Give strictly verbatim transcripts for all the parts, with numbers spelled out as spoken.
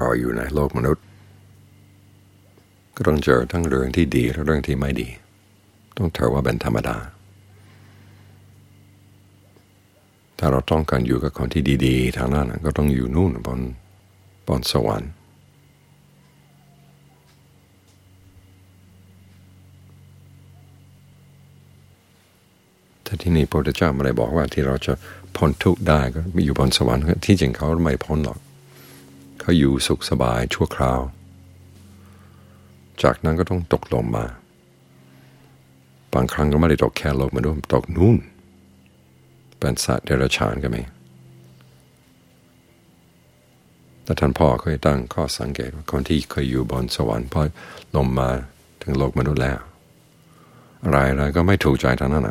เราอยู่ในโลกมนุษย์ก็ต้องเจอทั้งเรื่องที่ดีและเรื่องที่ไม่ดีต้องถือว่าเป็นธรรมดาถ้าเราต้องการอยู่กับคนที่ดีๆทางนั้นก็ต้องอยู่นู่นบนบนสวรรค์แต่ที่นี่พระพุทธเจ้าไม่ได้บอกว่าที่เราจะพ้นทุกข์ได้ก็มีอยู่บนสวรรค์ที่จริงเขาไม่พ้นหรอกเขาอยู่สุขสบายชั่วคราวจากนั้นก็ต้องตกลงมาบางครั้งก็ไม่ได้ตกแค่โลกมนุษย์ตกนู่นเป็นสัตว์เดรัจฉานก็มีแต่ท่านพ่อเคยตั้งข้อสังเกตว่าคนที่เคยอยู่บนสวรรค์พอลงมาถึงโลกมนุษย์แล้วอะไรอะไรก็ไม่ถูกใจทั้งนั้นอ่ะ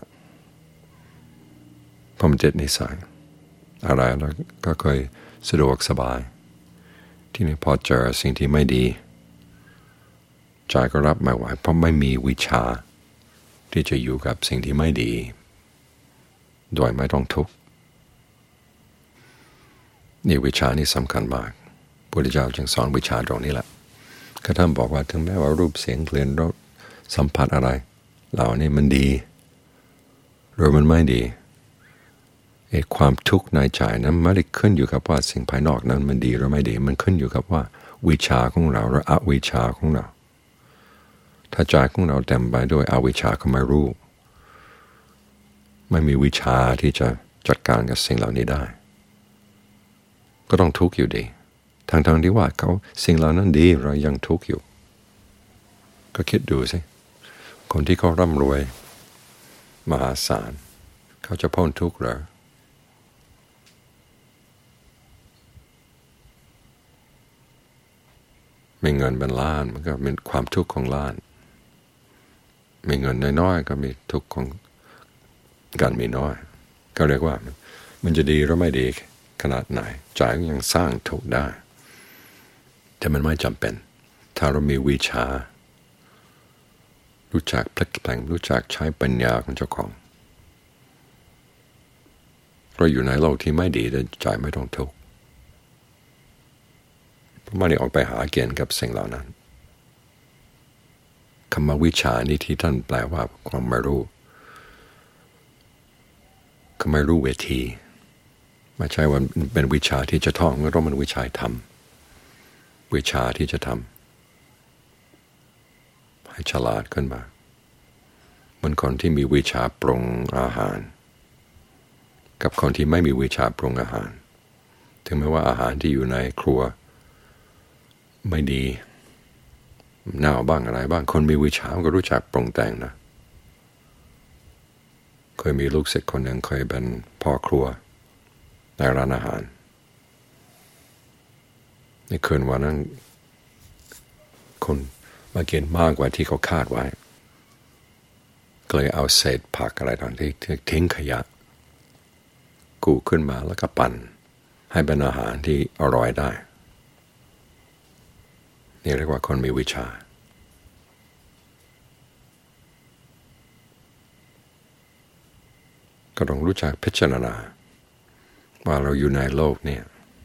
เพราะมันติดนิสัยอะไรแล้วก็เคยสะดวกสบายที่นี่พอเจอสิ่งที่ไม่ดีใจก็รับไม่ไหวเพราะไม่มีวิชาที่จะอยู่กับสิ่งที่ไม่ดีโดยไม่ต้องทุกข์นี่วิชานี่สำคัญมากพระพุทธเจ้าจึงสอนวิชาตรงนี้แหละก็ท่านบอกว่าถึงแม้ว่ารูปเสียงกลิ่นรสสัมผัสอะไรเหล่านี้มันดีหรือมันไม่ดีไอ้ความทุกข์ในใจนั้นไม่ได้ขึ้นอยู่กับว่าสิ่งภายนอกนั้นมันดีหรือไม่ดีมันขึ้นอยู่กับว่าวิชาของเราหรืออวิชาของเราถ้าใจของเราเต็มไปด้วยอวิชชาก็ไม่รู้ไม่มีวิชาที่จะจัดการกับสิ่งเหล่านี้ได้ก็ต้องทุกข์อยู่ดีทั้งๆที่ว่าเขาสิ่งเหล่านั้นดีเรายังทุกข์อยู่ก็คิดดูสิคนที่เขาร่ำรวยมหาศาลเขาจะพ้นทุกข์เหรอมีเงินเป็นล้านมันก็เป็นความทุกข์ของล้านมีเงินน้อยๆก็มีทุกข์ของการมีน้อยก็เรียกว่ามันจะดีหรือไม่ดีขนาดไหนใจก็ยังสร้างทุกข์ได้แต่มันไม่จำเป็นถ้าเรามีวิชารู้จักพลิกแปลงรู้จักใช้ปัญญาของเจ้าของเราอยู่ในโลกที่ไม่ดีแต่ใจไม่ต้องทุกข์เพราะไม่ได้ออกไปหาเกณฑ์กับสิ่งเหล่านั้นคำว่าวิชานี้ที่ท่านแปลว่าความไม่รู้ก็ไม่รู้เวทีไม่ใช่ว่าเป็นวิชาที่จะท่องก็ต้องเป็นวิชาทำวิชาที่จะทำให้ฉลาดขึ้นมาเหมือนคนที่มีวิชาปรุงอาหารกับคนที่ไม่มีวิชาปรุงอาหารถึงแม้ว่าอาหารที่อยู่ในครัวไม่ดีเน่าบ้างอะไรบ้างคนมีวิชาก็รู้จักปรุงแต่งนะเคยมีลูกศิษย์คนหนึ่งเคยเป็นพ่อครัวในร้านอาหารในคืนวันนั้นคนมากินมากกว่าที่เขาคาดไว้ก็เลยเอาเศษผักอะไรต่างที่ทิ้งขยะกูขึ้นมาแล้วก็ปั่นให้เป็นอาหารที่อร่อยได้นี่เรียกว่าคนมีวิชาก็ต้องรู้จักพิจารณาว่าเราอยู่ในโลกเนี่ย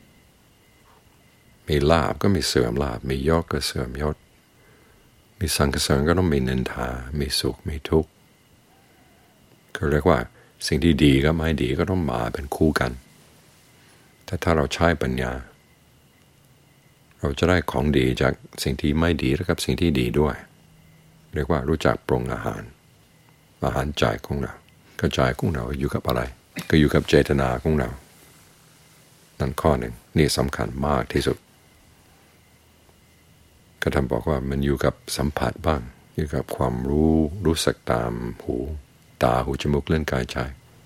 มีลาภก็มีเสื่อมลาภมียศก็เสื่อมยศมีสรรเสริญก็ต้องมีนินทามีสุขมีทุกข์คือเรียกว่าสิ่งที่ดีกับไม่ดีก็ต้องมาเป็นคู่กันแต่ถ้าเราใช้ปัญญาเราจะได้ของดีจากสิ่งที่ไม่ดีและกับสิ่งที่ดีด้วยเรียกว่ารู้จักปรุงอาหารอาหารใจของเราก็ใจของเราอยู่กับอะไรก็อยู่กับเจตนาของเรานั่นข้อหนึ่งนี่สำคัญมากที่สุดก็ทำบอกว่ามันอยู่กับสัมผัสบ้างอยู่กับความรู้รู้สึกตามหูตาหูจมูกเล่นกายใจ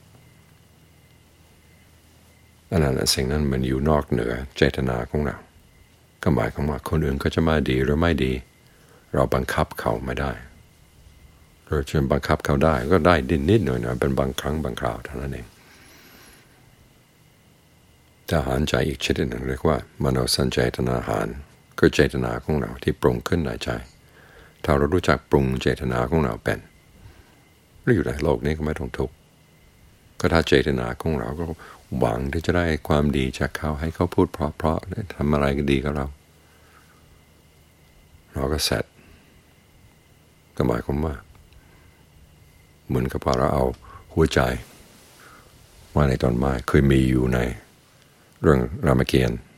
อันนั้นสิ่งนั้นมันอยู่นอกเหนือเจตนาของเราก็หมายความว่าคนอื่นก็จะมาดีหรือไม่ดีเราบังคับเขาไม่ได้เราจะบังคับเขาได้ก็ได้นิดนิดหน่อยหน่อยเป็นบางครั้งบางคราวเท่านั้นเองอาหารใจอีกชนิดหนึ่งเรียกว่ามโนสัญเจตนาอาหารคือเจตนาของเราที่ปรุงขึ้นในใจถ้าเรารู้จักปรุงเจตนาของเราเป็นเราอยู่ในโลกนี้ก็ไม่ต้องทุกข์ก็ถ้าเจตนาของเราก็หวังที่จะได้ความดีจากเขาให้เขาพูดเพราะๆทำอะไรก็ดีกับเราเราก็เสร็จก็หมายความว่าเหมือนกับว่าเราเอาหัวใจว่าในต้นไม้เคยมีอยู่ในเรื่องรามเกียรติ์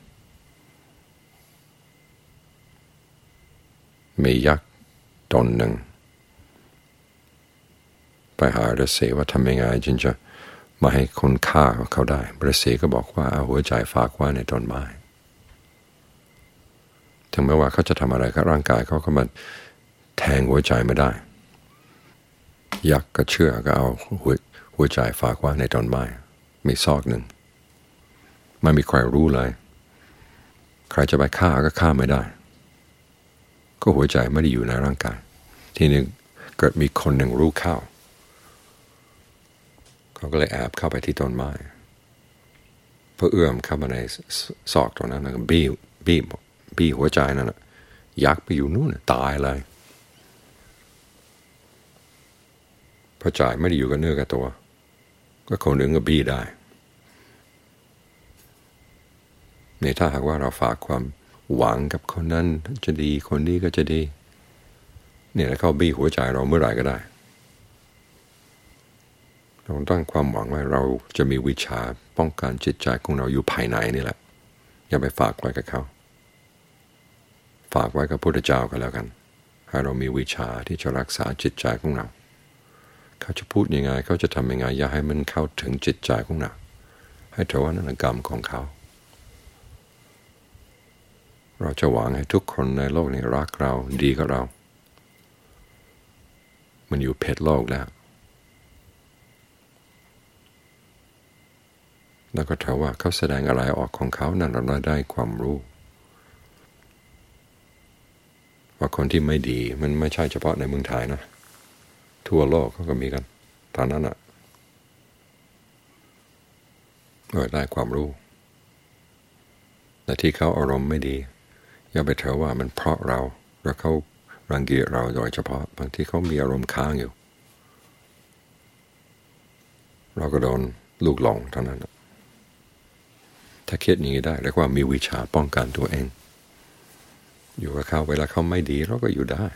มียักษ์ตนหนึ่งไปหาฤาษีว่าทำยังไงจึงจะมาให้คนฆ่าเขาได้ฤาษีก็บอกว่าเอาหัวใจฝากไว้ในต้นไม้ถึงแม้ว่าเขาจะทำอะไรกับร่างกายเขาก็มาแทงหัวใจไม่ได้ยักษ์ก็เชื่อก็เอาหัวหัวใจฝากไว้ในต้นไม้มีซอกหนึ่งไม่มีใครรู้เลยใครจะไปฆ่าก็ฆ่าไม่ได้ก็หัวใจไม่ได้อยู่ในร่างกายทีนึงเกิดมีคนหนึ่งรู้เข้าเขาก็เลยแอบเข้าไปที่ต้นไม้เพื่อเอื้อมเข้ามาในซอกตรงนั้นแล้วก็บี้บี้บี้หัวใจนั่นแหละยักษ์ไปอยู่นู่นตายเลยเพราะใจไม่ได้อยู่กับเนื้อกับตัวก็คนหนึ่งก็บี้ได้เนี่ยถ้าหากว่าเราฝากความหวังกับคนนั้นจะดีคนนี้ก็จะดีเนี่ยแล้วเขาบี้หัวใจเราเมื่อไหร่ก็ได้เราตั้งความหวังว่าเราจะมีวิชาป้องกันจิตใจของเราอยู่ภายในนี่แหละอย่าไปฝากไว้กับเขาฝากไว้กับพระพุทธเจ้าก็แล้วกันให้เรามีวิชาที่จะรักษาจิตใจของเราเขาจะพูดยังไงเขาจะทำยังไงอย่าให้มันเข้าถึงจิตใจของเราให้ถือว่านั่นกรรมของเขาเราจะหวังให้ทุกคนในโลกนี้รักเราดีกับเรามันอยู่เพศโลกแล้วแล้วก็ถือว่าเขาแสดงอะไรออกของเขานั่นเราได้ความรู้ว่าคนที่ไม่ดีมันไม่ใช่เฉพาะในเมืองไทยนะทั่วโลกเขาก็มีกันตอนนั้นอ่ะก็ได้ความรู้แต่ที่เขาอารมณ์ไม่ดีอย่าไปเถอะว่ามันเพราะเราแล้วเขารังเกียจเราโดยเฉพาะบางทีเขามีอารมณ์ค้างอยู่เราก็โดนลูกหลงเท่านั้นถ้าคิดอย่างนี้ได้เรียกว่ามีวิชาป้องกันตัวเองอยู่กับเขาเวลาเขาไม่ดีเราก็อยู่ได้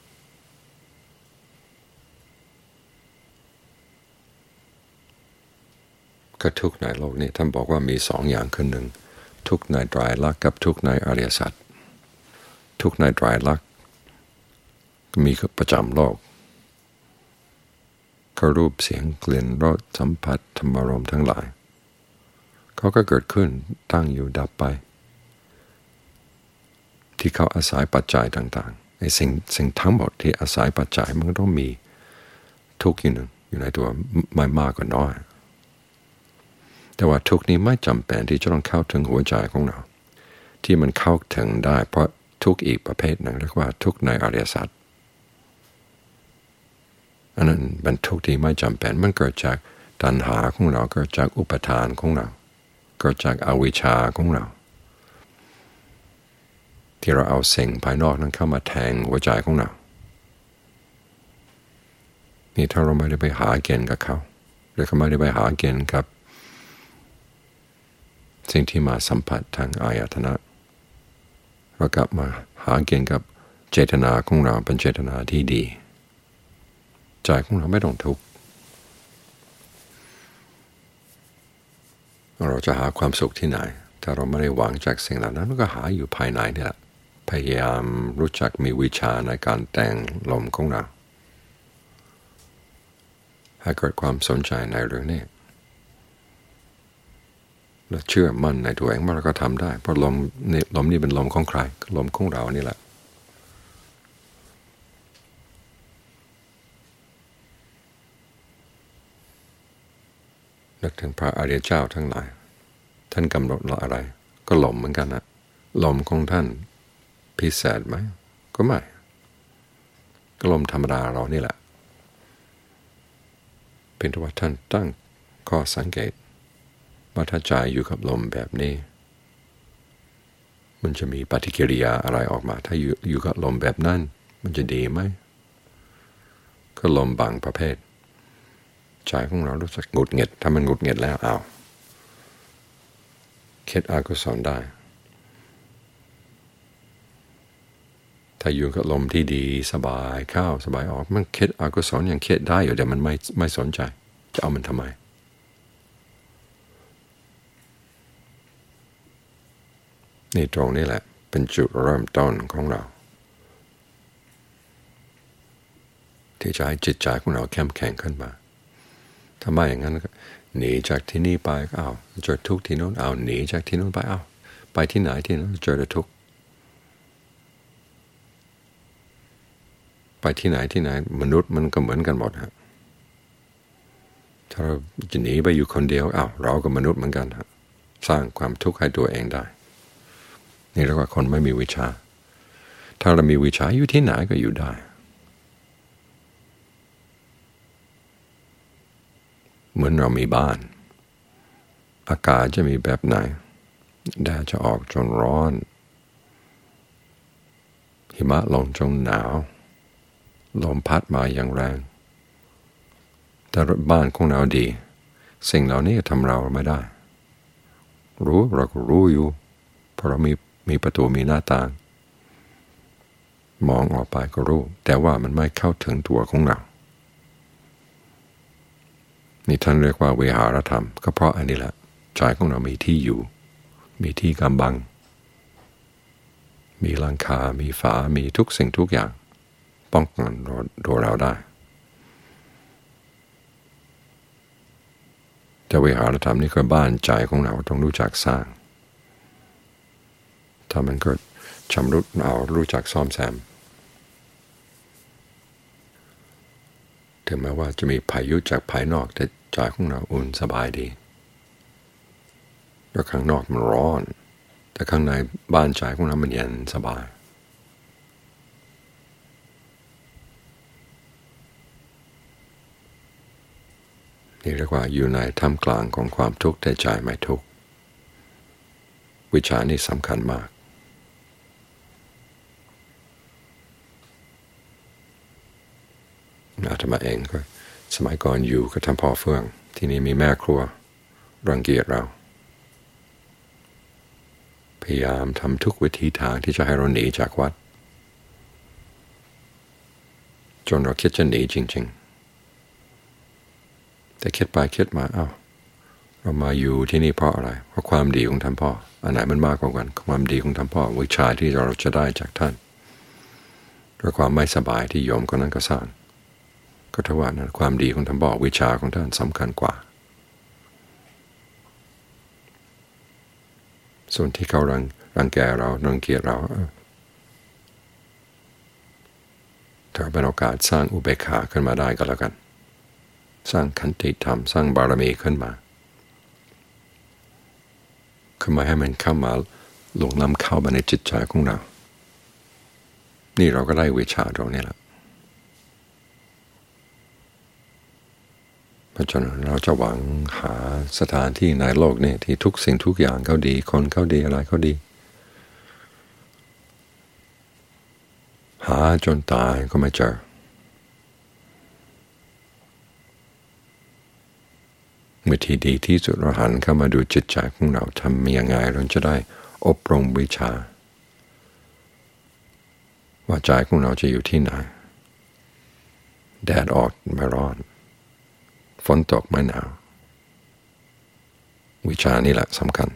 ก็ทุกข์ในโลกนี้ท่านบอกว่ามีสองอย่างคือหนึ่งทุกข์ในไตรลักษณ์กับทุกข์ในอริยสัจทุกข์ในไตรลักษณ์มีประจำโลกเขารูปเสียงกลิ่นรสสัมผัสธรรมารมณ์ทั้งหลายเขาก็เกิดขึ้นตั้งอยู่ดับไปที่เขาอาศัยปัจจัยต่างๆไอ้สิ่งสิ่งทั้งหมดที่อาศัยปัจจัยมันก็ต้องมีทุกข์อยู่หนึ่งอยู่ในตัวไม่มากกว่าน้อยแต่ว่าทุกข์นี้ไม่จำเป็นที่จะต้องเข้าถึงหัวใจของเราที่มันเข้าถึงได้เพราะทุกข์อีกประเภทหนึ่งเรียกว่าทุกข์ในอริยสัจอันนั้นเป็นทุกข์ที่ไม่จำเป็นมันเกิดจากตัณหาของเราเกิดจากอุปทานของเราเกิดจากอวิชชาของเราที่เราเอาสิ่งภายนอกนั้นเข้ามาแทงหัวใจของเรานี่ถ้าเราไม่ได้ไปหาเกณฑ์กับเขาหรือเขาไม่ได้ไปหาเกณฑ์กับสิ่งที่มาสัมผัสทางอายตนะเรากลับมาหาเกณฑ์กับเจตนาของเราเป็นเจตนาที่ดีใจของเราไม่ต้องทุกข์เราจะหาความสุขที่ไหนถ้าเราไม่ได้หวังจากสิ่งเหล่านั้นก็หาอยู่ภายในนี่แหละพยายามรู้จักมีวิชาในการแต่งลมของเราให้เกิดความสนใจในเรื่องนี้และเชื่อมั่นในตัวเองว่าเราก็ทำได้เพราะลมนี่ลมนี่เป็นลมของใครลมของเรานี่แหละนึกถึงพระอริยเจ้าทั้งหลายท่านกำหนดอะไรก็ลมเหมือนกันนะลมของท่านพิเศษไหมก็ไม่ก็ลมธรรมดาเรานี่แหละเป็นที่ว่าท่านตั้งข้อสังเกตว่าถ้าใจอยู่กับลมแบบนี้มันจะมีปฏิกิริยาอะไรออกมาถ้าอยู่อยู่กับลมแบบนั้นมันจะดีไหมก็ลมบางประเภทใจของเรารู้สึกหงุดหงิดถ้ามันหงุดหงิดแล้วอ้าวคิดอกุศลได้ถ้าอยู่กับลมที่ดีสบายเข้าสบายออกมันคิดอกุศลยังคิดได้อยู่แต่มันไม่ไม่สนใจจะเอามันทำไมนี่ตรงนี้แหละเป็นจุดเริ่มต้นของเราที่จะให้จิตใจของเราเข้มแข็งขึ้นมาถ้าไม่อย่างนั้นหนีจากที่นี่ไปก็เอาเจอทุกข์ที่โน้นเอาหนีจากที่โน้นไปเอาไปที่ไหนที่นั้นเจอแต่ทุกข์ไปที่ไหนที่ไหนมนุษย์มันก็เหมือนกันหมดฮะถ้าเราจะหนีไปอยู่คนเดียวอ้าวเราก็มนุษย์เหมือนกันฮะสร้างความทุกข์ให้ตัวเองได้นี่เรียกว่าคนไม่มีวิชาถ้าเรามีวิชาอยู่ที่ไหนก็อยู่ได้เหมือนเรามีบ้านอากาศจะมีแบบไหนแดดจะออกจนร้อนหิมะลงจนหนาวลมพัดมาอย่างแรงแต่บ้านของเราดีสิ่งเหล่านี้ทำเราไม่ได้รู้เราก็รู้อยู่เพราะเรามีมีประตูมีหน้าต่างมองออกไปก็รู้แต่ว่ามันไม่เข้าถึงตัวของเรานี่ท่านเรียกว่าวิหารธรรมก็เพราะอันนี้แหละใจของเรามีที่อยู่มีที่กำบังมีหลังคามีฝามีทุกสิ่งทุกอย่างป้องกันตัวเราได้แต่วิหารธรรมนี่คือบ้านใจของเราต้องรู้จักสร้างถ้ามันเกิดชำรุดเอารู้จักซ่อมแซมถึงแม้ว่าจะมีพายุจากภายนอกแต่ใจของเราอุ่นสบายดีแล้วข้างนอกมันร้อนแต่ข้างในบ้านใจของเรามันเย็นสบายนี่เรียกว่าอยู่ในท่ามกลางของความทุกข์แต่ใจไม่ทุกข์วิชานี้สำคัญมากอาตมาเองก็สมัยก่อนอยู่กับท่านพ่อเฟื่องที่นี่มีแม่ครัวรังเกียจเราพยายามทำทุกวิธีทางที่จะให้เราหนีจากวัดจนเราคิดจะหนีจริงๆแต่คิดไปคิดมาอ้าวเรามาอยู่ที่นี่เพราะอะไรเพราะความดีของท่านพ่ออันไหนมันมากกว่ากันความดีของท่านพ่อวิชาที่เราจะได้จากท่านหรือความไม่สบายที่โยมคนนั้นก็สร้างก็ถือว่านั้นความดีของท่านพ่อวิชาของท่านสำคัญกว่าส่วนที่เขารังรังแกเรารังเกียจเราถ้าเป็นโอกาสสร้างอุเบกขาขึ้นมาได้ก็แล้วกันสร้างขันติธรรมสร้างบารมีขึ้นมาคือไม่ให้มันเข้ามาหลงล้ำเข้ามาในจิตใจของเรานี่เราก็ได้วิชาตรงนี้แหละเพราะฉะนั้นเราจะหวังหาสถานที่ในโลกนี้ที่ทุกสิ่งทุกอย่างเขาดีคนเขาดีอะไรเขาดีหาจนตายก็ไม่เจอวิธีดีที่สุดเราหันเข้ามาดูจิตใจของเราทำยังไงเราจะได้อบรมวิชาว่าใจของเราจะอยู่ที่ไหนแดดออกไม่ร้อนฝนตกไม่หนาววิชานี่แหละสำคัญ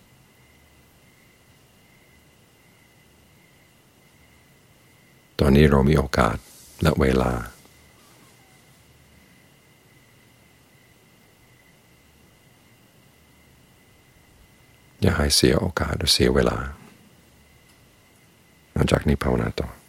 ตอนนี้เรามีโอกาสและเวลาอย่าให้เสียโอกาสหรือเสียเวลาหลังจากนี้ภาวนาต่อ